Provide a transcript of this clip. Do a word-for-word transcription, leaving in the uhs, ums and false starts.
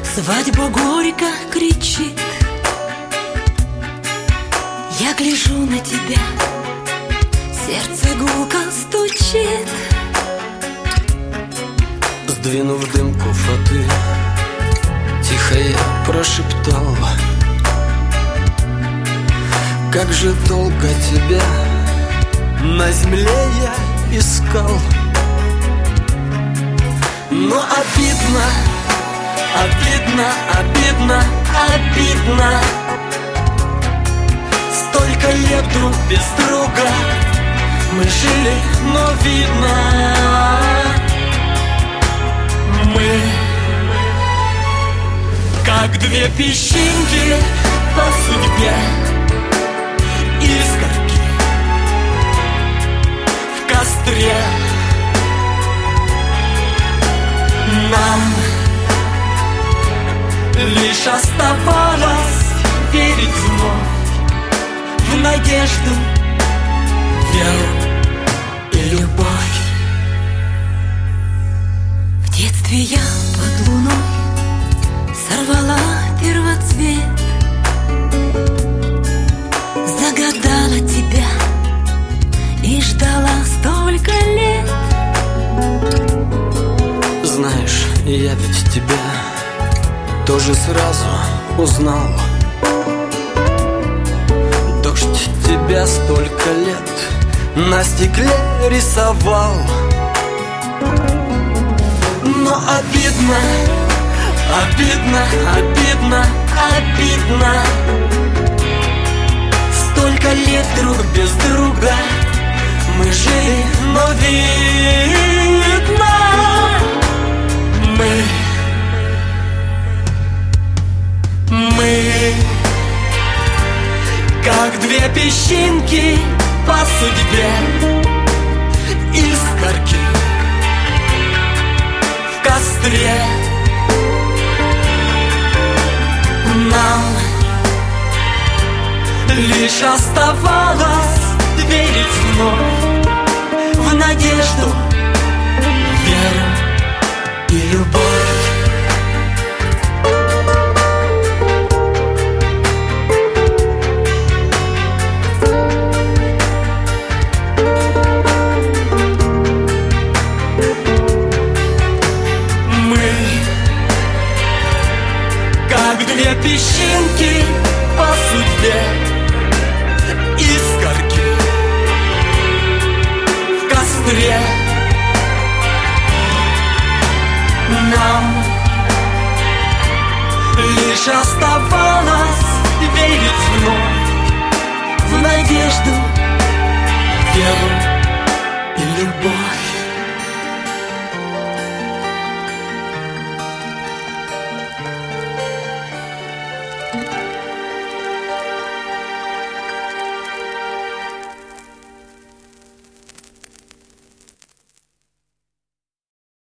Свадьба горько кричит. Я гляжу на тебя, сердце гулко стучит. Сдвинув дымку фаты, тихо я прошептал: как же долго тебя на земле я искал. Но обидно, обидно, обидно, обидно. Столько лет друг без друга мы жили, но видно, мы как две песчинки по судьбе, искорки в костре. Нам лишь оставалось верить вновь в надежду, веру и любовь. В детстве я под луной сорвала первоцвет, загадала тебя и ждала столько лет. Знаешь, я ведь тебя тоже сразу узнал. Дождь тебя столько лет на стекле рисовал. Но обидно, обидно, обидно, обидно. Столько лет друг без друга мы жили, но видно, мы, мы как две песчинки по судьбе, искорки в костре. Нам лишь оставалось верить вновь в надежду, веру и любовь. Мы как две песчинки по судьбе, искорки в костре. Нам лишь оставалось верить вновь